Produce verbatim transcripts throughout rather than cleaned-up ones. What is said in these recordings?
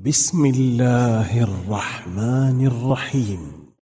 بسم الله الرحمن الرحيم.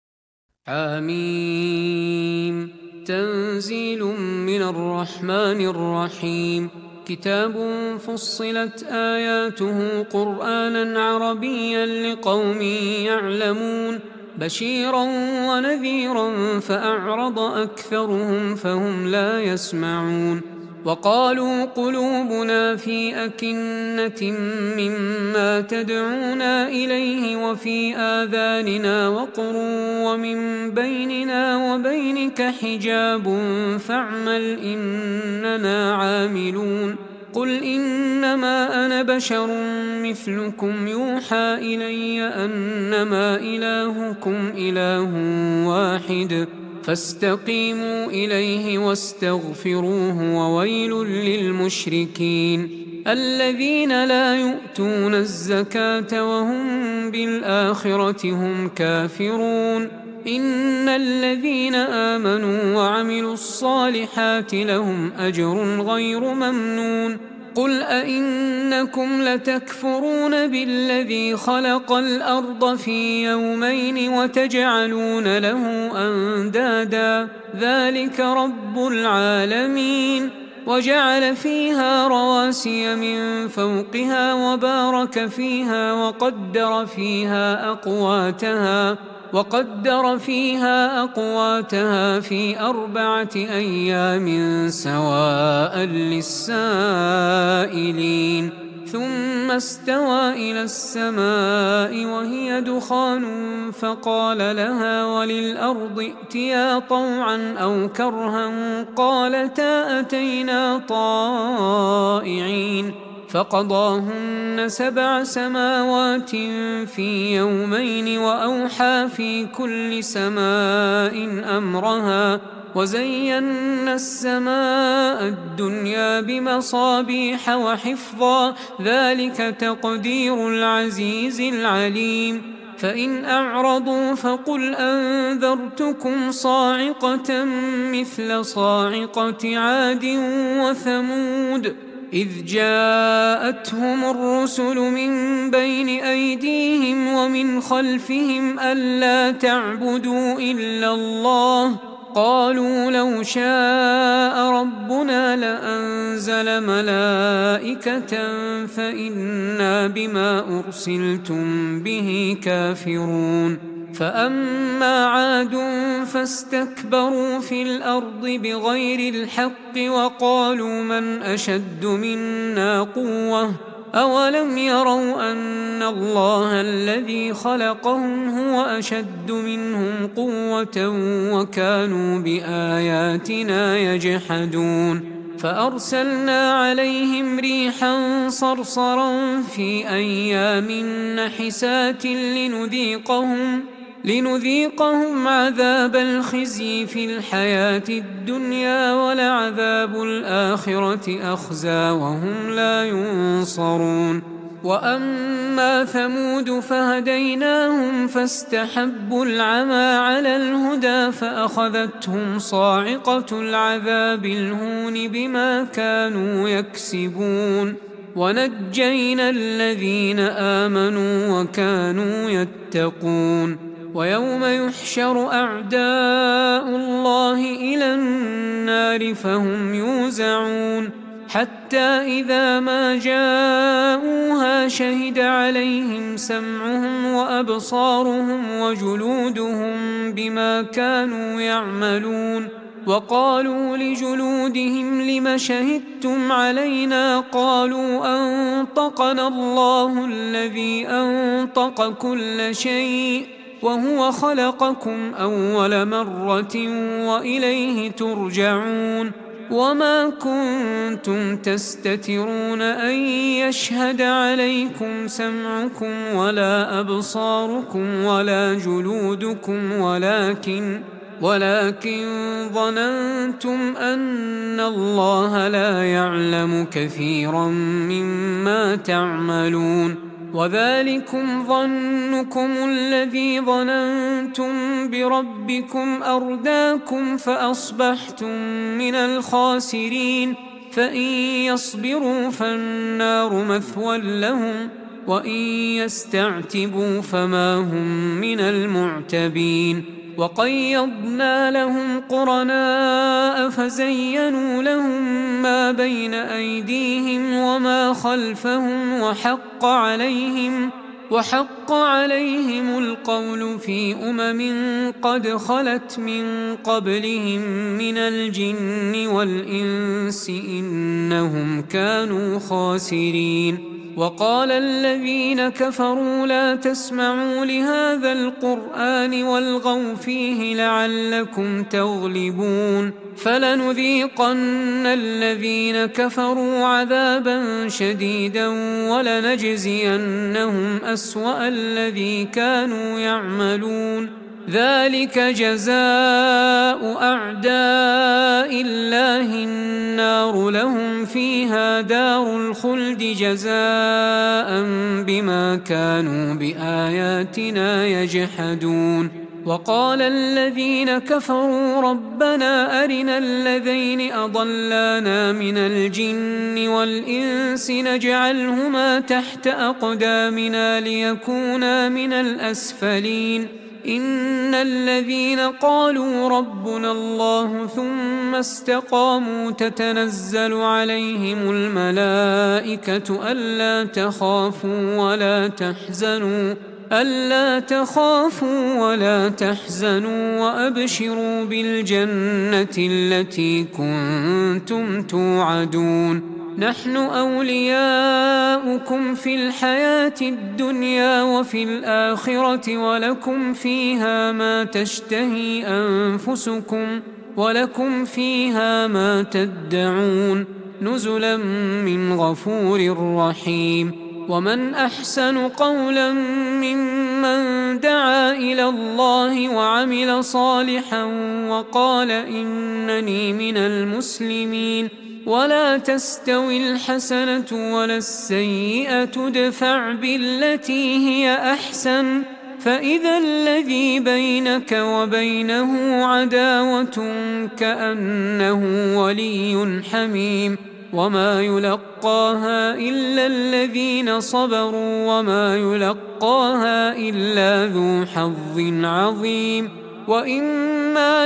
حميم. تنزيل من الرحمن الرحيم. كتاب فصلت آياته قرآنا عربيا لقوم يعلمون، بشيرا ونذيرا فأعرض أكثرهم فهم لا يسمعون. وقالوا قلوبنا في أكنة مما تدعونا إليه وفي آذاننا وقر ومن بيننا وبينك حجاب فاعمل إننا عاملون. قل إنما أنا بشر مثلكم يوحى إلي أنما إلهكم إله واحد فاستقيموا إليه واستغفروه وويل للمشركين الذين لا يؤتون الزكاة وهم بالآخرة هم كافرون. إن الذين آمنوا وعملوا الصالحات لهم أجر غير ممنون. قل أئنكم لتكفرون بالذي خلق الأرض في يومين وتجعلون له أندادا ذلك رب العالمين. وجعل فيها رواسي من فوقها وبارك فيها وقدر فيها أقواتها وقدر فيها أقواتها في أربعة أيام سواء للسائلين. ثم استوى إلى السماء وهي دخان فقال لها وللأرض ائتيا طوعا أو كرها قالتا أتينا طائعين. فقضاهن سبع سماوات في يومين وأوحى في كل سماء أمرها وزينا السماء الدنيا بمصابيح وحفظا ذلك تقدير العزيز العليم. فإن أعرضوا فقل أنذرتكم صاعقة مثل صاعقة عاد وثمود إذ جاءتهم الرسل من بين أيديهم ومن خلفهم ألا تعبدوا إلا الله قالوا لو شاء ربنا لأنزل ملائكة فإنا بما أرسلتم به كافرون. فأما عاد فاستكبروا في الأرض بغير الحق وقالوا من أشد منا قوة أولم يروا أن الله الذي خلقهم هو أشد منهم قوة وكانوا بآياتنا يجحدون. فأرسلنا عليهم ريحا صرصرا في أيام نحسات لنذيقهم لنذيقهم عذاب الخزي في الحياة الدنيا ولعذاب الآخرة أخزى وهم لا ينصرون. وأما ثمود فهديناهم فاستحبوا العمى على الهدى فأخذتهم صاعقة العذاب الهون بما كانوا يكسبون. ونجينا الذين آمنوا وكانوا يتقون. ويوم يحشر أعداء الله إلى النار فهم يوزعون حتى إذا ما جاءوها شهد عليهم سمعهم وأبصارهم وجلودهم بما كانوا يعملون. وقالوا لجلودهم لم شهدتم علينا قالوا أنطقنا الله الذي أنطق كل شيء وهو خلقكم أول مرة وإليه ترجعون. وما كنتم تستترون أن يشهد عليكم سمعكم ولا أبصاركم ولا جلودكم ولكن ولكن ظننتم أن الله لا يعلم كثيرا مما تعملون. وذلكم ظنكم الذي ظننتم بربكم أرداكم فأصبحتم من الخاسرين. فإن يصبروا فالنار مثوى لهم وإن يستعتبوا فما هم من المعتبين وقيضنا لهم قرناء فزينوا لهم ما بين أيديهم وما خلفهم وحق عليهم وحق عليهم القول في أمم قد خلت من قبلهم من الجن والإنس إنهم كانوا خاسرين وقال الذين كفروا لا تسمعوا لهذا القرآن والغوا فيه لعلكم تغلبون فلنذيقن الذين كفروا عذابا شديدا ولنجزينهم أسوأ الذي كانوا يعملون ذلك جزاء أعداء الله النار لهم فيها دار الخلد جزاء بما كانوا بآياتنا يجحدون وقال الذين كفروا ربنا أرنا الذين أضلانا من الجن والإنس نجعلهما تحت أقدامنا ليكونا من الأسفلين إن الذين قالوا ربنا الله ثم استقاموا تتنزل عليهم الملائكة ألا تخافوا ولا تحزنوا ألا تخافوا ولا تحزنوا وأبشروا بالجنة التي كنتم توعدون نحن أولياؤكم في الحياة الدنيا وفي الآخرة ولكم فيها ما تشتهي أنفسكم ولكم فيها ما تدعون نزلا من غفور رحيم ومن أحسن قولا ممن دعا إلى الله وعمل صالحا وقال إنني من المسلمين ولا تستوي الحسنة ولا السيئة ادفع بالتي هي أحسن فإذا الذي بينك وبينه عداوة كأنه ولي حميم وما يلقاها إلا الذين صبروا وما يلقاها إلا ذو حظ عظيم وإما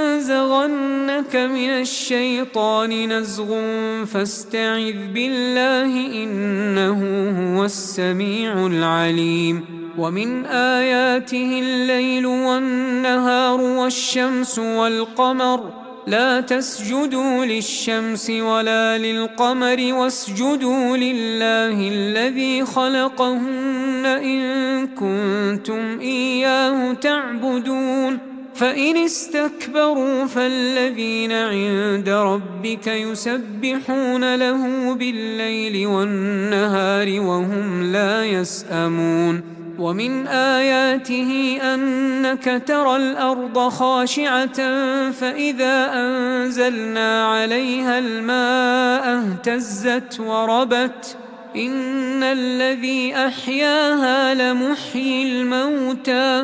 ينزغنك من الشيطان نزغ فاستعذ بالله إنه هو السميع العليم ومن آياته الليل والنهار والشمس والقمر لا تسجدوا للشمس ولا للقمر واسجدوا لله الذي خلقهن إن كنتم إياه تعبدون فإن استكبروا فالذين عند ربك يسبحون له بالليل والنهار وهم لا يسأمون ومن آياته أنك ترى الأرض خاشعة فإذا أنزلنا عليها الماء اهتزت وربت إن الذي أحياها لمحيي الموتى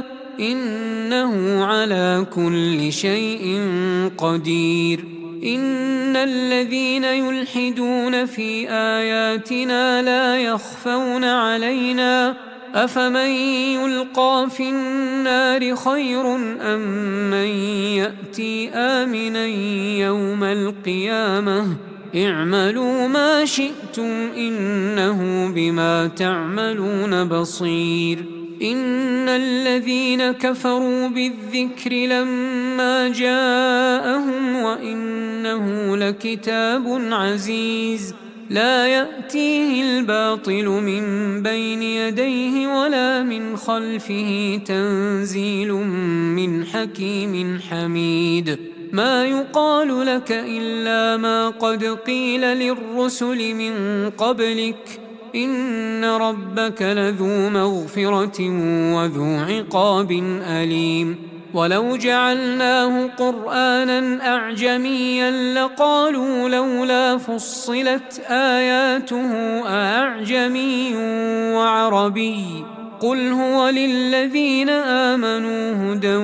إنه على كل شيء قدير إن الذين يلحدون في آياتنا لا يخفون علينا أفمن يلقى في النار خير أم من يأتي آمنا يوم القيامة اعملوا ما شئتم إنه بما تعملون بصير إن الذين كفروا بالذكر لما جاءهم وإنه لكتاب عزيز لا يأتيه الباطل من بين يديه ولا من خلفه تنزيل من حكيم حميد ما يقال لك إلا ما قد قيل للرسل من قبلك إن ربك لذو مغفرة وذو عقاب أليم ولو جعلناه قرآنا أعجميا لقالوا لولا فصلت آياته أعجمي وعربي قل هو للذين آمنوا هدى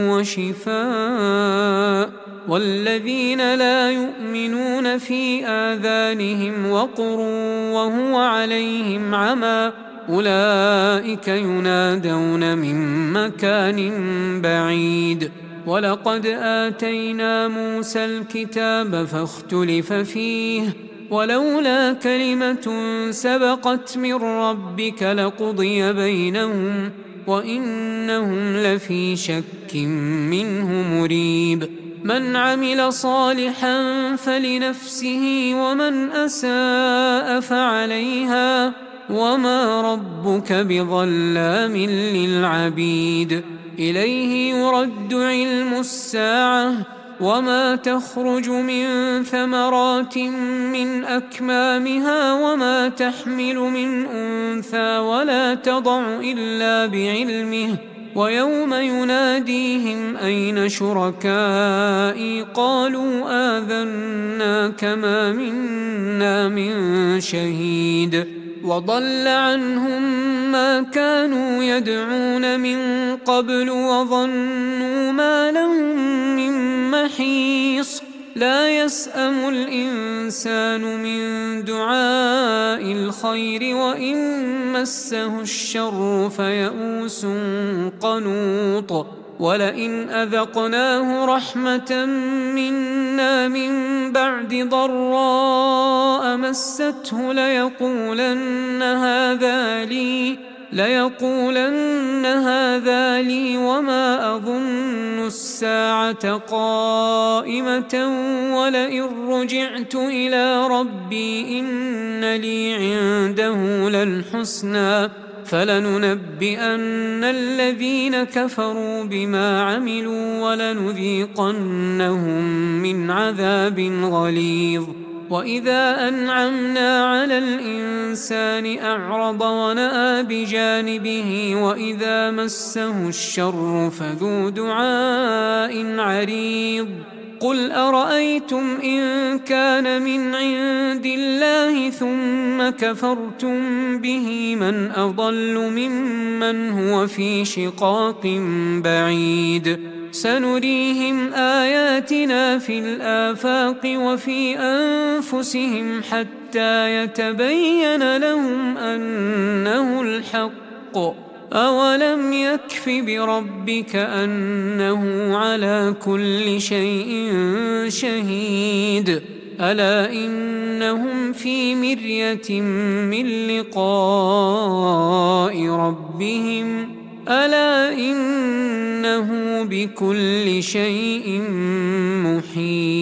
وشفاء والذين لا يؤمنون في آذانهم وقر وهو عليهم عمى أولئك ينادون من مكان بعيد. ولقد آتينا موسى الكتاب فاختلف فيه ولولا كلمة سبقت من ربك لقضي بينهم وإنهم لفي شك منه مريب. من عمل صالحا فلنفسه ومن أساء فعليها وما ربك بظلام للعبيد. إليه يرد علم الساعة وما تخرج من ثمرات من أكمامها وما تحمل من أنثى ولا تضع إلا بعلمه. ويوم يناديهم أين شركائي قالوا آذناك ما منا من شهيد. وضل عنهم ما كانوا يدعون من قبل وظنوا ما لهم من محيص. لا يسأم الإنسان من دعاء الخير وإن مسه الشر فيئوس قنوط. ولئن أذقناه رحمة منا من بعد ضراء مسته ليقولن هذا لي ليقولن هذا لي وما أظن الساعة قائمة ولئن رجعت إلى ربي إن لي عنده للحسنى فلننبئن الذين كفروا بما عملوا ولنذيقنهم من عذاب غليظ. وإذا أنعمنا على الإنسان أعرض ونأى بجانبه وإذا مسه الشر فذو دعاء عريض. قل أرأيتم إن كان من عند الله ثم كفرتم به من أضل ممن هو في شقاق بعيد. سنريهم آياتنا في الآفاق وفي أنفسهم حتى يتبين لهم أنه الحق. أولم يكف بربك أنه على كل شيء شهيد. ألا إنهم في مرية من لقاء ربهم ألا إنه بكل شيء محيط.